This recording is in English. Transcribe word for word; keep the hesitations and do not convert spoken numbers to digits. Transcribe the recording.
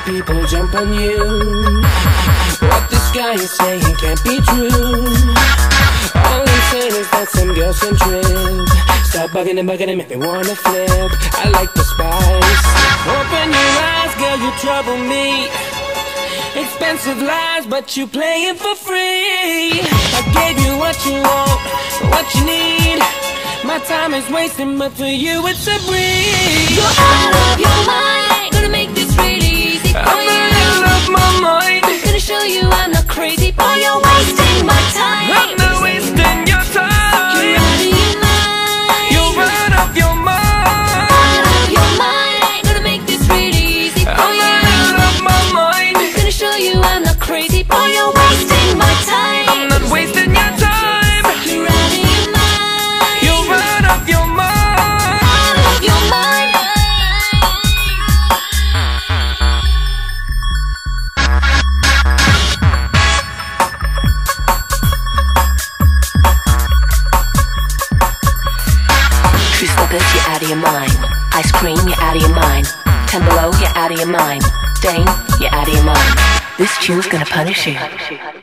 people jump on you. What this guy is saying can't be true. All I'm saying is that some girls can trip. Stop bugging and bugging and make me wanna flip. I like the spice. Open your eyes, girl, you trouble me. Expensive lies, but you play it for free. I gave you what you want, what you need. My time is wasting, but for you it's a breeze. You're out of your mind. Gonna make this really easy for I'm you. out of my mind. Gonna show you I'm not crazy, boy. You're wasting my time. I'm not wasting your time. You're out of your mind. You're out of your mind. Out of your mind. Gonna make this really easy for I'm you. out of my mind. Gonna show you I'm not crazy, boy. You're wasting my time. I'm not wasting your time. You're out of your mind. You're out of your mind. Out of your mind. True Slippers, you're out of your mind. Ice cream, you're out of your mind. Ten Below, you're out of your mind. Dane, you're out of your mind. This tune's gonna punish you.